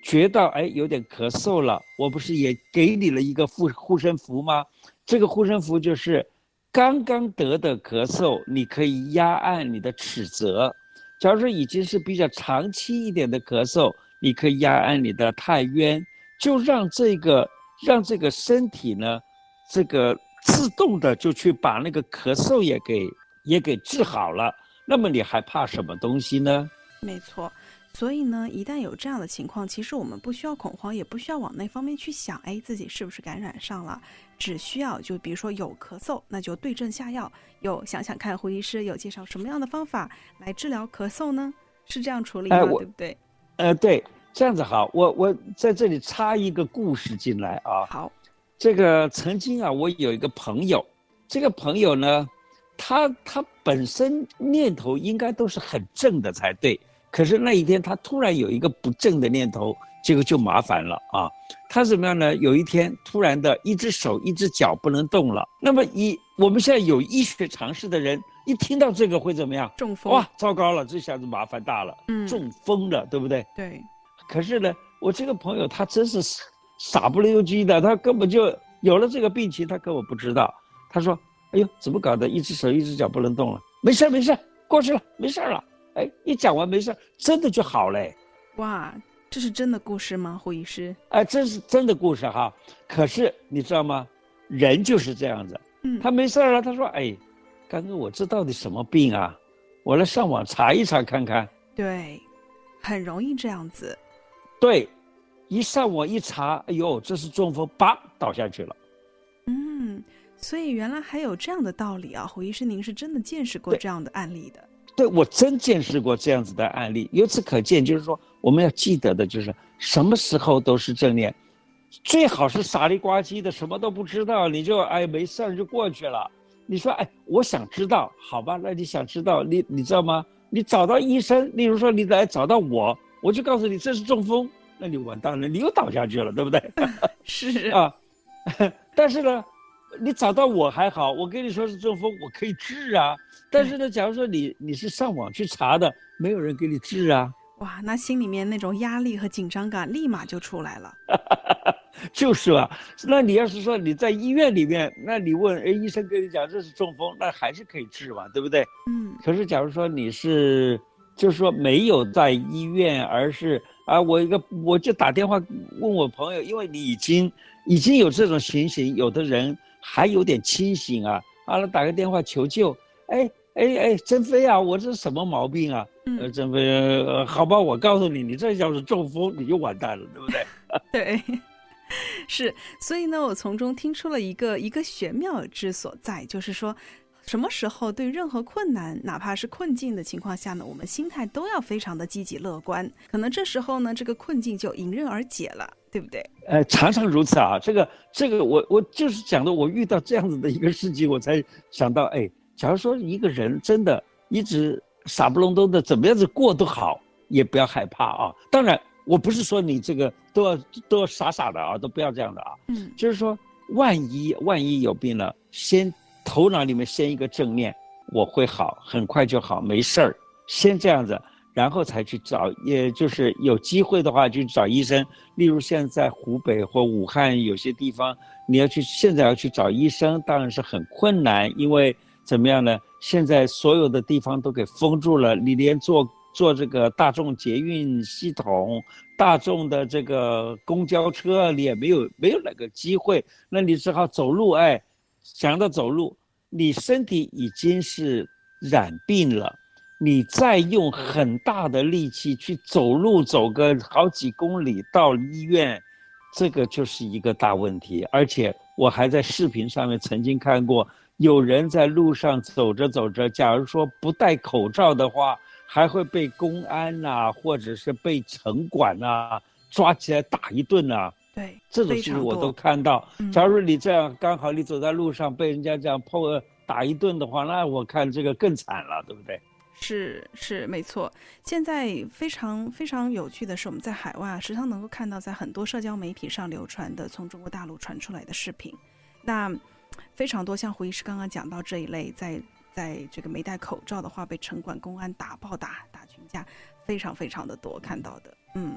觉到哎有点咳嗽了，我不是也给你了一个护护身符吗？这个护身符就是刚刚得的咳嗽，你可以压按你的齿泽。假如说已经是比较长期一点的咳嗽，你可以压按你的太渊，就让这个让这个身体呢，这个自动的就去把那个咳嗽也给也给治好了。那么你还怕什么东西呢？ 没错。所以呢，一旦有这样的情况，其实我们不需要恐慌，也不需要往那方面去想，哎，自己是不是感染上了，只需要就比如说有咳嗽，那就对症下药。有想想看，胡医师有介绍什么样的方法来治疗咳嗽呢？是这样处理吗？呃、对不对？ 呃，对，这样子好。我我在这里插一个故事进来啊。 好， 这个曾经啊，我有一个朋友，这个朋友呢，他他本身念头应该都是很正的才对。可是那一天他突然有一个不正的念头，结果就麻烦了啊！他怎么样呢？有一天突然的一只手一只脚不能动了。那么以我们现在有医学常识的人，一听到这个会怎么样？ 中风！ 哇，糟糕了，这下子麻烦大了，嗯，中风了，对不对？ 对。 可是呢，我这个朋友他真是傻不溜叽的，他根本就有了这个病情，他根本不知道。他说：“哎呦，怎么搞的？一只手一只脚不能动了？没事没事，过去了，没事了。”哎，一讲完没事，真的就好嘞！ 哇，这是真的故事吗，胡医师？ 哎，这是真的故事哈。可是你知道吗？人就是这样子，嗯，他没事了，他说：“哎，刚刚我这到底什么病啊？我来上网查一查看看。” 对，很容易这样子。 对，一上网一查，哎呦，这是中风，叭倒下去了。 嗯，所以原来还有这样的道理啊，胡医师，您是真的见识过这样的案例的。 对，我真见识过这样子的案例。由此可见，就是说我们要记得的就是什么时候都是正念，最好是傻里呱唧的，什么都不知道，你就哎没事就过去了。你说哎，我想知道，好吧，那你想知道，你你知道吗？你找到医生，例如说你来找到我，我就告诉你这是中风，那你完蛋了，你又倒下去了，对不对？ 是啊，但是呢，你找到我还好，我跟你说是中风，我可以治啊。但是呢，假如说你你是上网去查的，没有人给你治啊。 哇，那心里面那种压力和紧张感立马就出来了。 就是吧，那你要是说你在医院里面，那你问，哎，医生跟你讲这是中风，那还是可以治嘛，对不对？ 嗯。 可是假如说你是，就是说没有在医院，而是啊，我一个我就打电话问我朋友，因为你已经已经有这种情形，有的人还有点清醒啊，啊，打个电话求救。哎哎哎，珍飞啊，我这是什么毛病啊？嗯、呃，珍飞、呃，好吧，我告诉你，你这要是中风，你就完蛋了，对不对？ 对，是，所以呢，我从中听出了一个一个玄妙之所在，就是说，什么时候对任何困难，哪怕是困境的情况下呢，我们心态都要非常的积极乐观，可能这时候呢，这个困境就迎刃而解了，对不对？ 呃，常常如此啊，这个这个我我就是讲的，我遇到这样子的一个事情，我才想到，哎。假如说一个人真的一直傻不隆咚的怎么样子过都好，也不要害怕啊。当然，我不是说你这个都要都要傻傻的啊，都不要这样的啊。 嗯， 就是说，万一万一有病了，先头脑里面先一个正念，我会好，很快就好，没事儿。先这样子，然后才去找，也就是有机会的话就去找医生。例如现在湖北或武汉有些地方，你要去现在要去找医生，当然是很困难，因为。怎么样呢？现在所有的地方都给封住了，你连坐坐这个大众捷运系统、大众的这个公交车，你也没有没有那个机会，那你只好走路。哎，想到走路，你身体已经是染病了，你再用很大的力气去走路，走个好几公里到医院，这个就是一个大问题。而且我还在视频上面曾经看过。有人在路上走着走着，假如说不戴口罩的话，还会被公安啊，或者是被城管啊抓起来打一顿啊。 对， 这种事情我都看到。假如你这样刚好你走在路上被人家这样破打一顿的话，那我看这个更惨了，对不对？ 是是没错。现在非常非常有趣的是，我们在海外啊，时常能够看到在很多社交媒体上流传的从中国大陆传出来的视频。那非常多像胡医师刚刚讲到这一类，在在这个没戴口罩的话被城管公安打暴打打群架，非常非常的多看到的。嗯，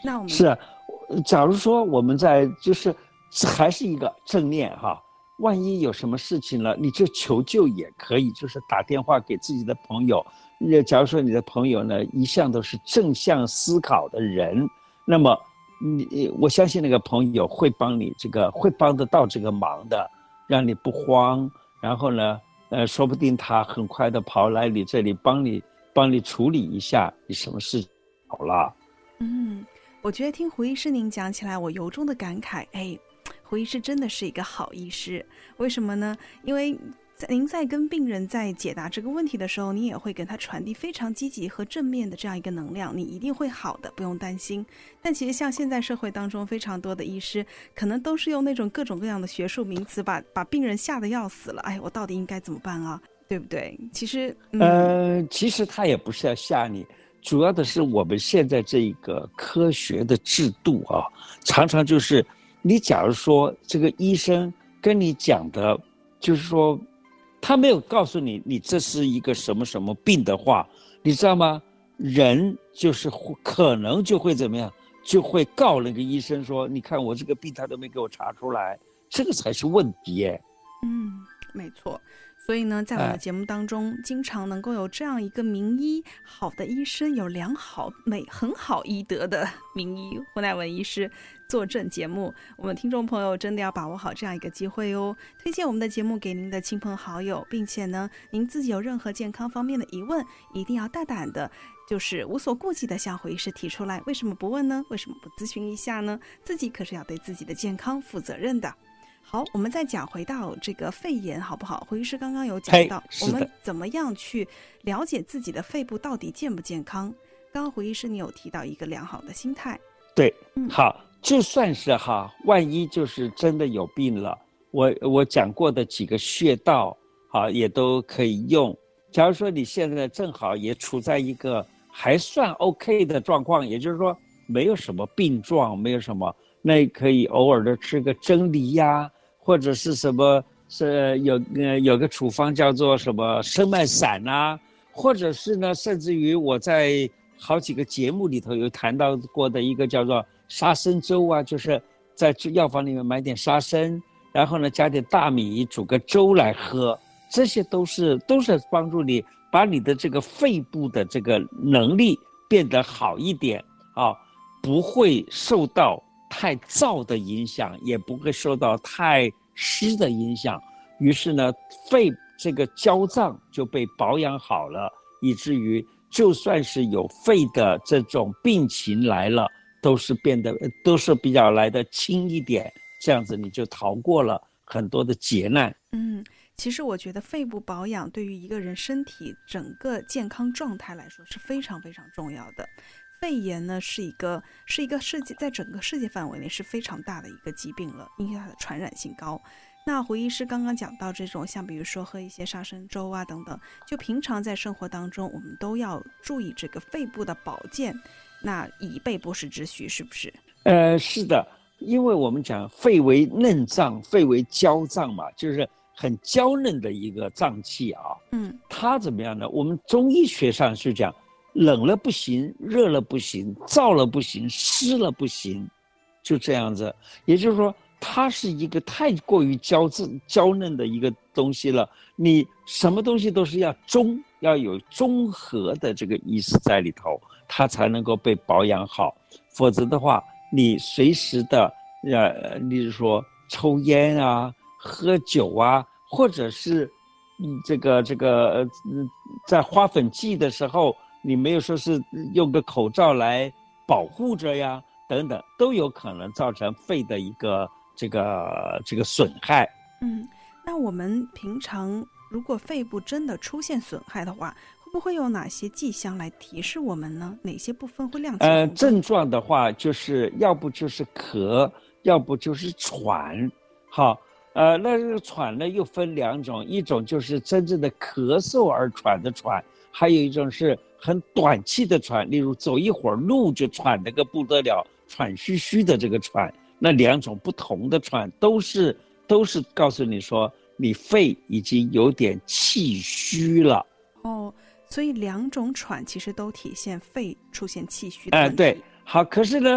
那我们是，假如说我们在就是还是一个正念哈，万一有什么事情了，你就求救也可以，就是打电话给自己的朋友。假如说你的朋友呢一向都是正向思考的人，那么你我相信那个朋友会帮你这个会帮得到这个忙的，让你不慌。然后呢，呃，说不定他很快的跑来你这里帮你帮你处理一下你什么事好了。 嗯，我觉得听胡医师您讲起来，我由衷的感慨，哎，胡医师真的是一个好医师。为什么呢？因为您在跟病人在解答这个问题的时候，你也会跟他传递非常积极和正面的这样一个能量，你一定会好的，不用担心。但其实像现在社会当中非常多的医师，可能都是用那种各种各样的学术名词把把病人吓得要死了。哎，我到底应该怎么办啊？对不对？其实，嗯、 呃，其实他也不是要吓你，主要的是我们现在这个科学的制度啊，常常就是你假如说这个医生跟你讲的，就是说。他没有告诉你你这是一个什么什么病的话，你知道吗？人就是可能就会怎么样，就会告那个医生说，你看我这个病他都没给我查出来，这个才是问题耶。 嗯，没错。所以呢，在我们的节目当中、哎、经常能够有这样一个名医，好的医生，有良好美很好医德的名医胡乃文医师坐镇节目，我们听众朋友真的要把握好这样一个机会哦，推荐我们的节目给您的亲朋好友，并且呢，您自己有任何健康方面的疑问，一定要大胆的就是无所顾忌的向胡医师提出来。为什么不问呢？为什么不咨询一下呢？自己可是要对自己的健康负责任的。好，我们再讲回到这个肺炎好不好？胡医师刚刚有讲到我们怎么样去了解自己的肺部到底健不健康。刚刚胡医师你有提到一个良好的心态。 对，嗯、好，就算是哈，万一就是真的有病了，我我讲过的几个穴道啊也都可以用。假如说你现在正好也处在一个还算 OK 的状况，也就是说没有什么病状，没有什么，那可以偶尔的吃个蒸梨呀，或者是什么是有呃有个处方叫做什么生脉散啊，或者是呢，甚至于我在好几个节目里头有谈到过的一个叫做沙参粥啊，就是在药房里面买点沙参，然后呢加点大米煮个粥来喝，这些都是都是帮助你把你的这个肺部的这个能力变得好一点啊，不会受到太燥的影响，也不会受到太湿的影响，于是呢，肺这个焦脏就被保养好了，以至于就算是有肺的这种病情来了，都是变得都是比较来得轻一点，这样子你就逃过了很多的劫难。 嗯，其实我觉得肺部保养对于一个人身体整个健康状态来说是非常非常重要的。肺炎呢是一个是一个世界在整个世界范围内是非常大的一个疾病了，因为它的传染性高。那胡医师刚刚讲到这种像比如说喝一些沙参粥啊等等，就平常在生活当中我们都要注意这个肺部的保健，那以备不时之需，是不是？ 呃，是的，因为我们讲肺为嫩脏，肺为娇脏嘛，就是很娇嫩的一个脏器啊。 嗯， 它怎么样呢？我们中医学上是讲冷了不行，热了不行，燥了不行，湿了不行，就这样子。也就是说，它是一个太过于娇娇嫩的一个东西了。你什么东西都是要中，要有中和的这个意思在里头，它才能够被保养好。否则的话，你随时的，呃，例如说抽烟啊、喝酒啊，或者是，嗯，这个这个，呃，在花粉季的时候。你没有说是用个口罩来保护着呀，等等，都有可能造成肺的一个这个这个损害。 嗯，那我们平常如果肺部真的出现损害的话，会不会有哪些迹象来提示我们呢？哪些部分会亮起红灯？ 呃，症状的话，就是要不就是咳，要不就是喘。好，呃，那这个喘呢又分两种，一种就是真正的咳嗽而喘的喘，还有一种是很短期的喘，例如走一会儿路就喘得个不得了，喘吁吁的这个喘，那两种不同的喘都是都是告诉你说你肺已经有点气虚了。 哦，所以两种喘其实都体现肺出现气虚的问题。 呃、对，好，可是呢，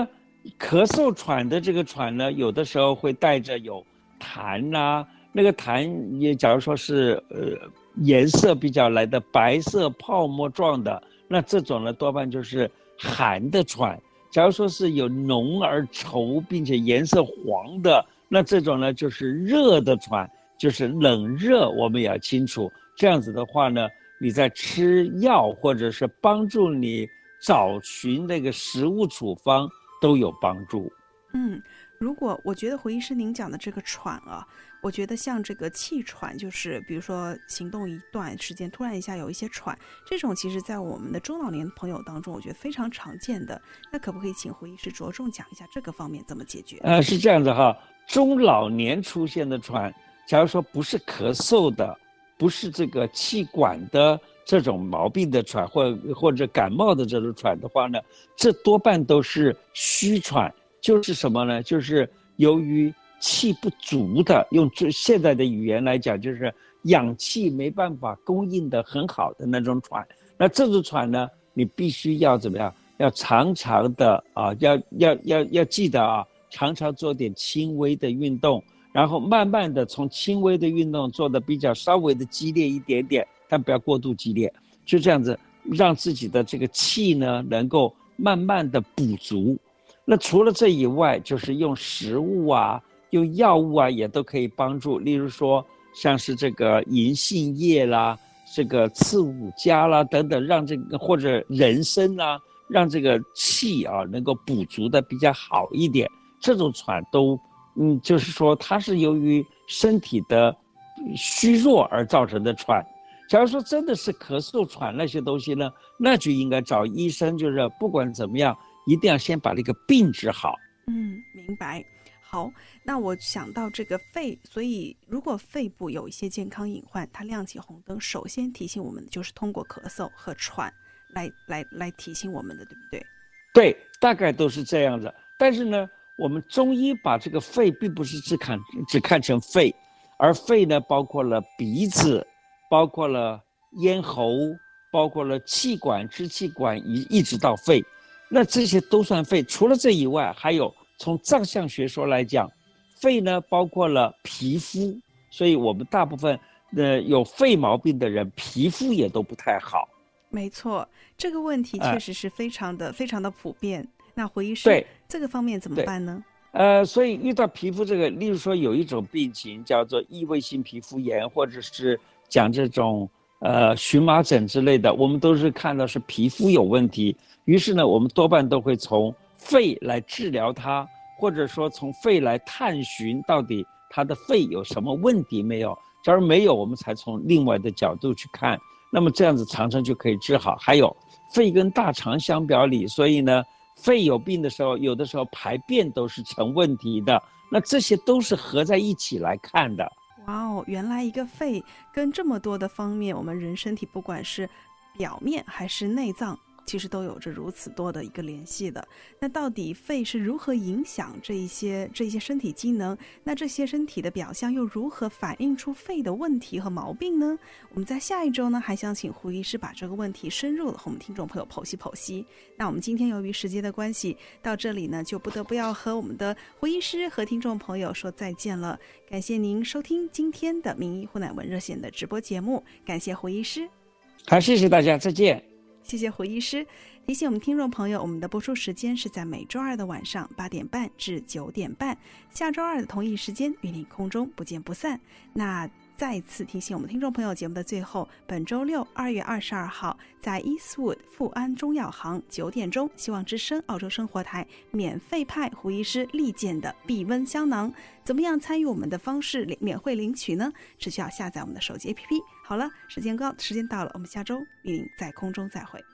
咳嗽喘的这个喘呢，有的时候会带着有痰呐、啊，那个痰也假如说是呃颜色比较来的白色泡沫状的，那这种呢多半就是寒的喘。假如说是有浓而稠并且颜色黄的，那这种呢就是热的喘，就是冷热，我们也要清楚。这样子的话呢，你在吃药或者是帮助你找寻那个食物处方都有帮助。 嗯，如果我觉得胡医师您讲的这个喘啊，我觉得像这个气喘，就是比如说行动一段时间突然一下有一些喘，这种其实在我们的中老年朋友当中我觉得非常常见的，那可不可以请胡医师着重讲一下这个方面怎么解决？ 呃，是这样子哈，中老年出现的喘，假如说不是咳嗽的，不是这个气管的这种毛病的喘，或或者感冒的这种喘的话呢，这多半都是虚喘，就是什么呢？就是由于气不足的，用现在的语言来讲，就是氧气没办法供应的很好的那种喘。那这种喘呢，你必须要怎么样？要常常的啊，要要要要记得啊，常常做点轻微的运动，然后慢慢的从轻微的运动做的比较稍微的激烈一点点，但不要过度激烈，就这样子让自己的这个气呢能够慢慢的补足。那除了这以外，就是用食物啊，用药物啊，也都可以帮助。例如说，像是这个银杏叶啦，这个刺五加啦等等，让这个或者人参啊，让这个气啊能够补足的比较好一点。这种喘都，嗯，就是说它是由于身体的虚弱而造成的喘。假如说真的是咳嗽喘那些东西呢，那就应该找医生，就是不管怎么样，一定要先把这个病治好。 嗯，明白。好，那我想到这个肺，所以如果肺部有一些健康隐患，它亮起红灯，首先提醒我们的就是通过咳嗽和喘来来来提醒我们的，对不对？ 对，大概都是这样子。但是呢，我们中医把这个肺并不是只看只看成肺，而肺呢包括了鼻子，包括了咽喉，包括了气管、支气管一一直到肺，那这些都算肺。除了这以外，还有从脏象学说来讲，肺呢包括了皮肤，所以我们大部分呃有肺毛病的人，皮肤也都不太好。 没错，这个问题确实是非常的、呃、非常的普遍。那胡医师， 对这个方面怎么办呢？ 呃，所以遇到皮肤这个，例如说有一种病情叫做异位性皮肤炎，或者是讲这种呃荨麻疹之类的，我们都是看到是皮肤有问题，于是呢，我们多半都会从肺来治疗它，或者说从肺来探寻到底它的肺有什么问题没有。假如没有，我们才从另外的角度去看，那么这样子常常就可以治好。还有肺跟大肠相表里，所以呢，肺有病的时候，有的时候排便都是成问题的，那这些都是合在一起来看的。 哇哦，原来一个肺跟这么多的方面，我们人身体不管是表面还是内脏，其实都有着如此多的一个联系的。那到底肺是如何影响这一些这一些身体机能？那这些身体的表象又如何反映出肺的问题和毛病呢？我们在下一周呢，还想请胡医师把这个问题深入的和我们听众朋友剖析剖析。那我们今天由于时间的关系，到这里呢，就不得不要和我们的胡医师和听众朋友说再见了。感谢您收听今天的名医胡乃文热线的直播节目，感谢胡医师。 好，谢谢大家，再见。 谢谢胡医师。提醒我们听众朋友，我们的播出时间是在每周二的晚上八点半至九点半，下周二的同一时间与您空中不见不散。那再次提醒我们听众朋友，节目的最后，本周六二月二十二号在 Eastwood 富安中药行九点钟，希望之声澳洲生活台免费派胡医师力荐的避瘟香囊。怎么样参与我们的方式免费领取呢？只需要下载我们的手机 A P P。 好了，时间高时间到了，我们下周与您在空中再会。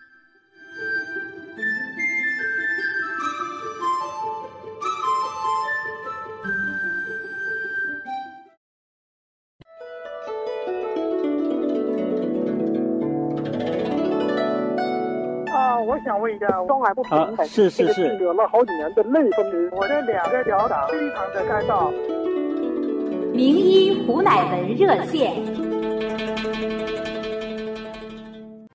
我想问一下，双耳不平衡， 啊、是是是， 得了好几年的类风湿，我的两个脚掌非常的干燥。 名医胡乃文热线。